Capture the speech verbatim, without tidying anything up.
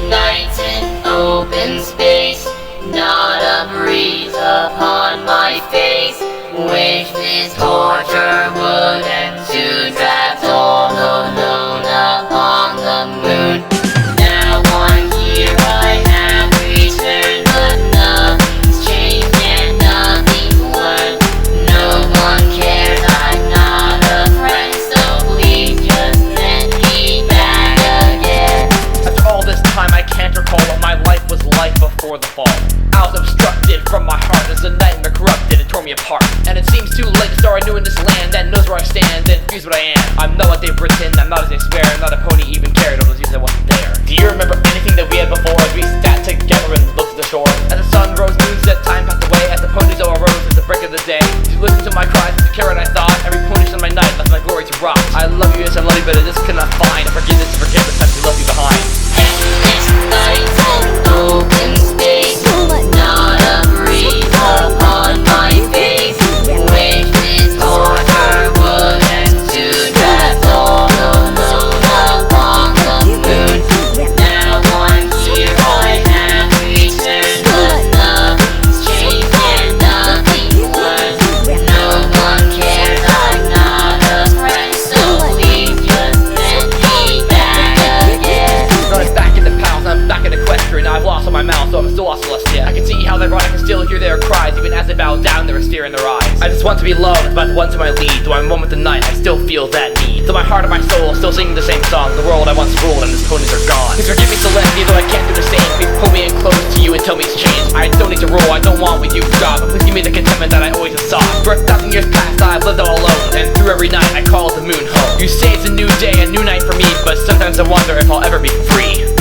nights in open space, not a breeze upon my face. Wish this torture would end soon. Trapped all alone upon the moon. Now I'm here, I have returned, but nothing's changed and nothing's learned. No one cares, I'm not a friend, so please just send me back again. After all this time, I can't recall what my life was like before the fall. I was obstructed from my heart as a nightmare corrupted and tore me apart. And it seems too late to start anew in this land that knows where I stand and views what I am. I'm not what they've written, I'm not as they swear, not a pony even cared all those years I wasn't there. Do you remember anything that we had before as we sat together and looked at the shore? As the sun rose, news that time passed away, as the ponies all arose at the break of the day. You listened to my cries, to care what I thought, every pony on my night left my glory to rot. I love you, yes I love you, but I just could not find a forgiveness to forgive the times we left you behind. Endless nights in open space, not a breeze upon my face. Wish this torture would end soon. Trapped all alone upon the moon. Now I'm here, I have returned, but nothing's changed and nothing's learned. No one cares, I'm not a friend, so please just send me back again. Running back in the palace, I'm back in Equestria. Now I've lost all my mouth, so I'm still lost Celestia. I can see how they run, I can still hear their cries. Even as they bow down, there is fear in their eyes. I just want to be loved by the ones in my lead. Though I'm one with the night, I still feel that need. Though my heart and my soul still singing the same song. The world I once ruled and his ponies are gone. Please forgive me, Celestia, though I can't do the same. Please pull me in close to you and tell me it's changed. I don't need to rule, I don't want what you've got, but please give me the contentment that I always have sought. For a thousand years past, I've lived all alone, and through every night I call the moon home. You say it's a new day, a new night for me, but sometimes I wonder if I'll ever be free.